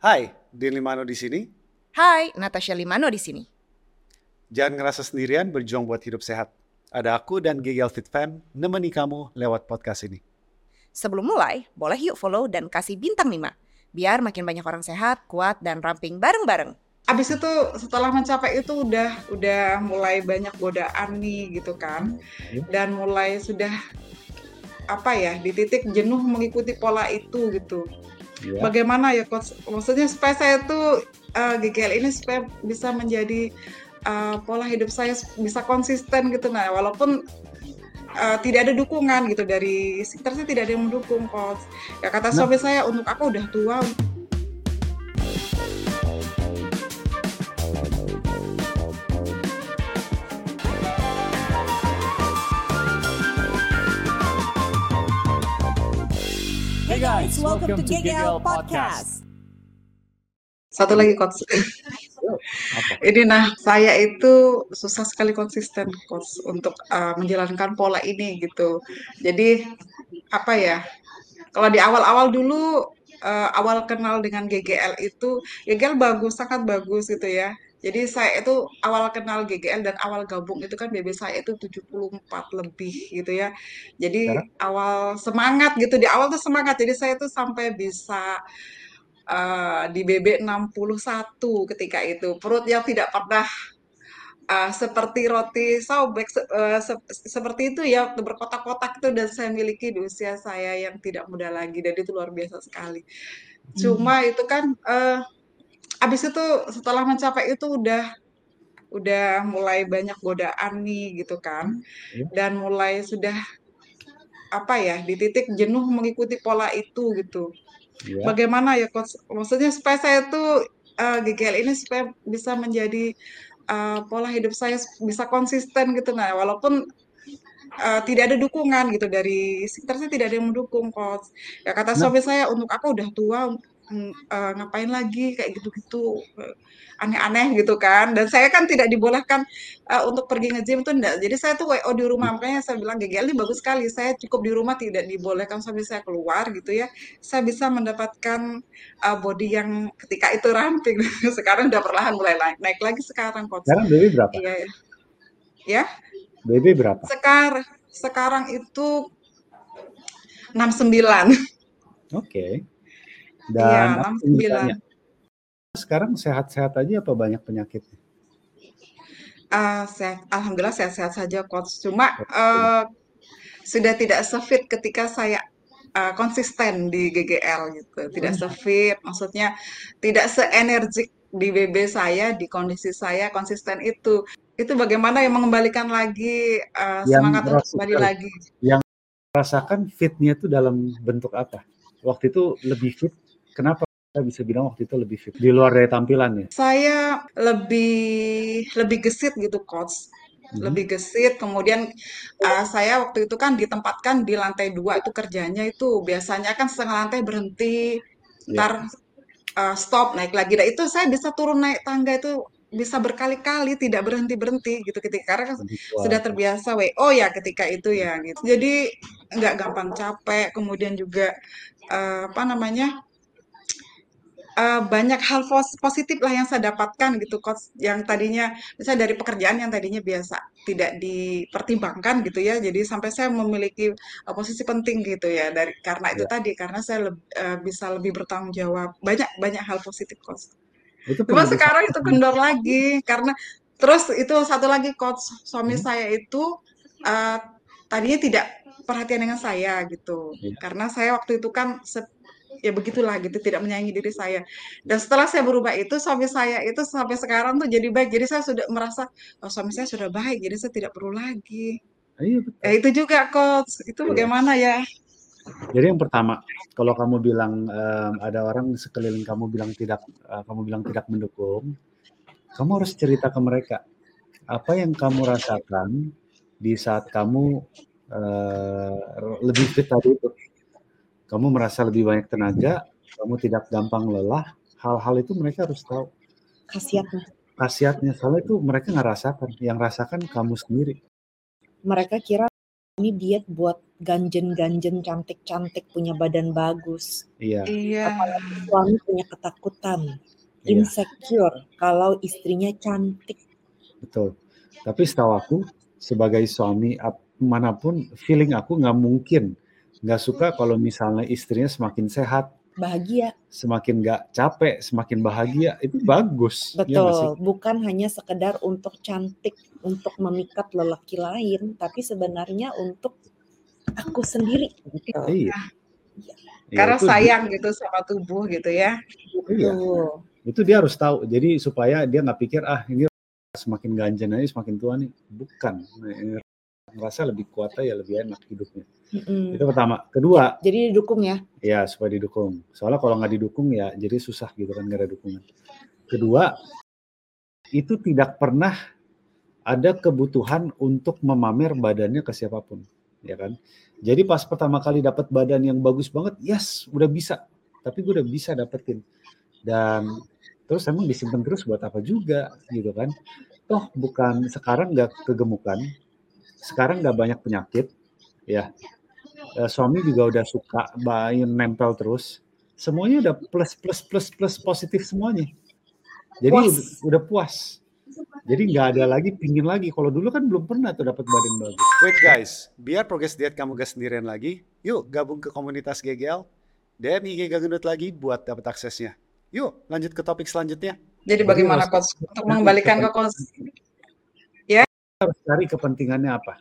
Hai, Din Limano di sini. Hai, Natasha Limano di sini. Jangan ngerasa sendirian berjuang buat hidup sehat. Ada aku dan GGL Fit Fam nemeni kamu lewat podcast ini. Sebelum mulai, boleh yuk follow dan kasih bintang 5. Biar makin banyak orang sehat, kuat, dan ramping bareng-bareng. Abis itu setelah mencapai itu udah mulai banyak godaan nih gitu kan. Dan mulai sudah di titik jenuh mengikuti pola itu gitu. Bagaimana ya coach? Maksudnya supaya saya tuh GGL ini supaya bisa menjadi pola hidup saya bisa konsisten gitu. Nah, walaupun tidak ada dukungan gitu dari sekitar saya, tidak ada yang mendukung coach. Ya kata suami saya, untuk aku udah tua. Hey guys, welcome to GGL Podcast. Satu lagi coach. Ini saya itu susah sekali konsisten coach untuk menjalankan pola ini gitu. Jadi kalau di awal-awal dulu awal kenal dengan GGL itu GGL bagus, sangat bagus gitu ya. Jadi saya itu awal kenal GGL dan awal gabung itu kan BB saya itu 74 lebih gitu ya. Jadi awal semangat gitu, di awal tuh semangat. Jadi saya tuh sampai bisa di BB 61 ketika itu. Perut yang tidak pernah seperti roti sobek seperti itu ya, berkotak-kotak itu, dan saya miliki di usia saya yang tidak muda lagi, dan itu luar biasa sekali. Cuma itu kan abis itu setelah mencapai itu udah mulai banyak godaan nih gitu kan, dan mulai sudah di titik jenuh mengikuti pola itu gitu. Bagaimana ya coach? Maksudnya supaya saya tuh GGL ini supaya bisa menjadi pola hidup saya bisa konsisten gitu. Nah, walaupun tidak ada dukungan gitu dari sekitar saya, tidak ada yang mendukung coach. Ya kata suami saya, untuk aku udah tua, ngapain lagi kayak gitu-gitu, aneh-aneh gitu kan. Dan saya kan tidak dibolehkan untuk pergi nge-gym tuh enggak. Jadi saya tuh WO di rumah, makanya saya bilang GGL ini bagus sekali. Saya cukup di rumah, tidak dibolehkan suami saya keluar gitu ya. Saya bisa mendapatkan body yang ketika itu ramping. Sekarang udah perlahan mulai naik lagi sekarang coach. Sekarang BB berapa? Iya. Ya. BB berapa? Sekarang itu 69. Oke. Dan iya, 69. Sekarang sehat-sehat aja apa banyak penyakitnya? Alhamdulillah sehat-sehat saja coach. Cuma sudah tidak se-fit ketika saya konsisten di GGL gitu. Tidak se-fit, maksudnya tidak se-energik di BB saya, di kondisi saya konsisten itu. Itu bagaimana yang mengembalikan lagi semangat untuk kembali lagi. Yang rasakan fitnya itu dalam bentuk apa? Waktu itu lebih fit, kenapa kita bisa bilang waktu itu lebih fit? Di luar dari tampilannya? Saya lebih gesit gitu coach. Lebih gesit, kemudian saya waktu itu kan ditempatkan di lantai 2 itu kerjanya itu. Biasanya kan setengah lantai berhenti, ntar stop, naik lagi. Nah itu saya bisa turun naik tangga itu bisa berkali-kali, tidak berhenti-berhenti gitu, karena kan sudah terbiasa WO ya ketika itu ya gitu. Jadi nggak gampang capek, kemudian juga banyak hal positif lah yang saya dapatkan gitu coach, yang tadinya misalnya dari pekerjaan yang tadinya biasa tidak dipertimbangkan gitu ya, jadi sampai saya memiliki posisi penting gitu ya, karena itu tadi, karena saya bisa lebih bertanggung jawab, banyak hal positif coach. Cuma sekarang itu kendor lagi karena terus itu satu lagi coach, suami saya itu tadinya tidak perhatian dengan saya gitu, karena saya waktu itu kan ya begitulah gitu, tidak menyayangi diri saya. Dan setelah saya berubah itu, suami saya itu sampai sekarang tuh jadi baik. Jadi saya sudah merasa suami saya sudah baik, jadi saya tidak perlu lagi. Iya, betul. Ya itu juga coach, itu bagaimana ya? Jadi yang pertama, kalau kamu bilang ada orang sekeliling kamu bilang tidak mendukung, kamu harus cerita ke mereka apa yang kamu rasakan di saat kamu lebih fit tadi itu. Kamu merasa lebih banyak tenaga, kamu tidak gampang lelah, hal-hal itu mereka harus tahu. Khasiatnya, soalnya itu mereka nggak rasakan, yang rasakan kamu sendiri. Mereka kira Ini diet buat ganjen-ganjen cantik-cantik punya badan bagus. Iya, Iya. Apalagi suami punya ketakutan, iya, insecure kalau istrinya cantik. betul. Tapi setahu aku sebagai suami manapun, feeling aku nggak suka kalau misalnya istrinya semakin sehat, Bahagia. semakin nggak capek, semakin bahagia, itu bagus. Ya nggak sih? Betul, bukan hanya sekedar untuk cantik, untuk memikat lelaki lain, tapi sebenarnya untuk aku sendiri gitu. Iya. Karena itu sayang gitu sama tubuh gitu ya. Iya. Betul. Itu dia harus tahu. Jadi supaya dia nggak pikir ini semakin ganjen aja semakin tua nih. Bukan. Ngerasa lebih kuat aja, lebih enak hidupnya. Itu pertama. Kedua, Jadi didukung ya. ya supaya didukung. Soalnya kalau nggak didukung ya jadi susah gitu kan, nggak ada dukungan. Kedua, itu tidak pernah ada kebutuhan untuk memamer badannya ke siapapun, ya kan? Jadi pas pertama kali dapat badan yang bagus banget, yes, udah bisa. Tapi gue udah bisa dapetin. Dan terus emang disimpan terus buat apa juga, gitu kan? Toh bukan sekarang nggak kegemukan, sekarang nggak banyak penyakit, ya. Suami juga udah suka nempel terus. Semuanya udah plus positif semuanya. Jadi udah puas. Jadi nggak ada lagi pingin lagi. Kalau dulu kan belum pernah tuh dapat badan bagus. Wait guys, biar progres diet kamu gak sendirian lagi, yuk gabung ke komunitas GGL, DM IG Gak Gendut lagi buat dapat aksesnya. Yuk lanjut ke topik selanjutnya. Jadi bagaimana coach untuk mengembalikan ke Harus cari kepentingannya apa.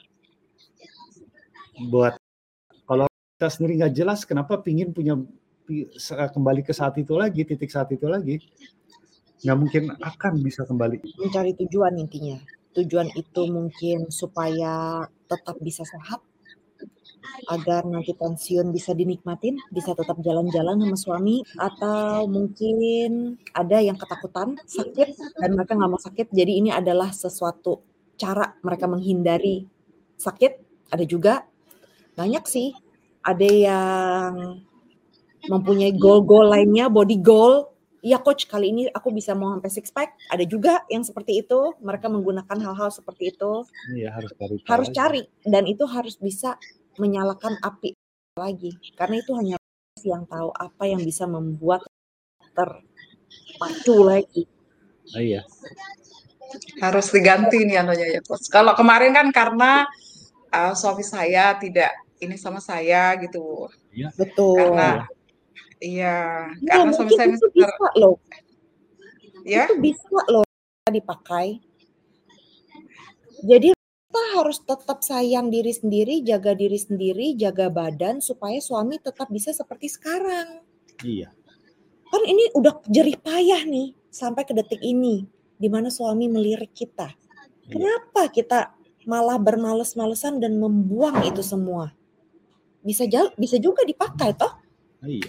Buat kalau kita sendiri nggak jelas, kenapa pingin punya kembali ke saat itu lagi, titik saat itu lagi, nggak mungkin akan bisa kembali. Mencari tujuan intinya. Tujuan itu mungkin supaya tetap bisa sehat, agar nanti pensiun bisa dinikmatin, bisa tetap jalan-jalan sama suami, atau mungkin ada yang ketakutan sakit dan mereka nggak mau sakit, jadi ini adalah sesuatu cara mereka menghindari sakit. Ada juga banyak sih, ada yang mempunyai goal-goal lainnya, body goal. Iya coach, kali ini aku bisa mau sampai six pack. Ada juga yang seperti itu, mereka menggunakan hal-hal seperti itu. Iya, harus cari, dan itu harus bisa menyalakan api lagi, karena itu hanya yang tahu apa yang bisa membuat terpacu lagi. Iya. Harus diganti nih anunya ya coach. Kalau kemarin kan karena suami saya tidak ini sama saya gitu. Iya. Betul. Karena karena suami saya itu bisa loh. Ya. Itu bisa loh dipakai. Jadi kita harus tetap sayang diri sendiri, jaga badan supaya suami tetap bisa seperti sekarang. Iya. Kan ini udah jerih payah nih sampai ke detik ini, di mana suami melirik kita. Kenapa kita malah bermales-malesan dan membuang itu semua? Bisa juga dipakai toh? Iya.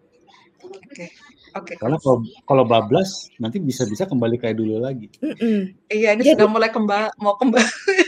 Oke. Kalau bablas nanti bisa kembali kayak dulu lagi. Iya, ini sudah mulai mau kembali.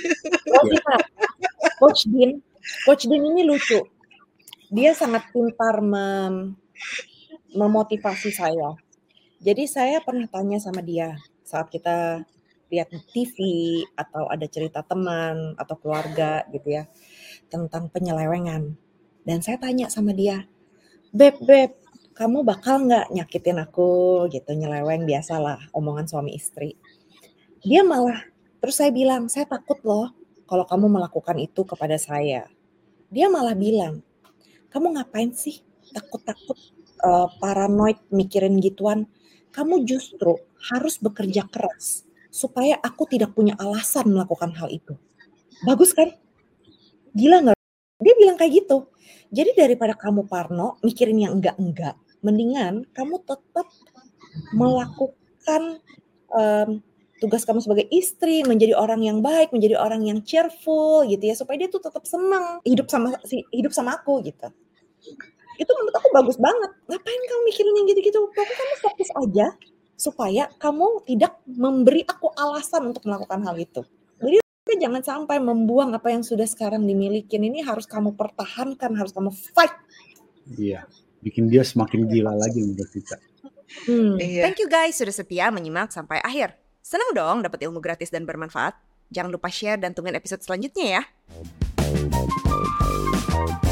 Coach Din ini lucu. Dia sangat pintar memotivasi saya. Jadi saya pernah tanya sama dia saat kita lihat TV atau ada cerita teman atau keluarga gitu ya tentang penyelewengan. Dan saya tanya sama dia, Beb, kamu bakal nggak nyakitin aku gitu, nyeleweng, biasalah omongan suami istri. Dia malah, terus saya bilang, saya takut loh kalau kamu melakukan itu kepada saya. Dia malah bilang, kamu ngapain sih takut-takut, paranoid mikirin gituan? Kamu justru harus bekerja keras supaya aku tidak punya alasan melakukan hal itu. Bagus kan? Gila nggak? Dia bilang kayak gitu. Jadi daripada kamu parno, mikirin yang enggak-enggak, mendingan kamu tetap melakukan tugas kamu sebagai istri, menjadi orang yang baik, menjadi orang yang cheerful gitu ya, supaya dia tuh tetap senang hidup sama aku gitu. Itu menurut aku bagus banget. Ngapain kamu mikirin yang gitu-gitu? Pokoknya kamu fokus aja supaya kamu tidak memberi aku alasan untuk melakukan hal itu. Jadi jangan sampai membuang apa yang sudah sekarang dimiliki. Ini harus kamu pertahankan, harus kamu fight. Iya, bikin dia semakin gila lagi menurut kita. Thank you guys sudah setia menyimak sampai akhir. Senang dong dapat ilmu gratis dan bermanfaat. Jangan lupa share dan tungguin episode selanjutnya ya. Bye.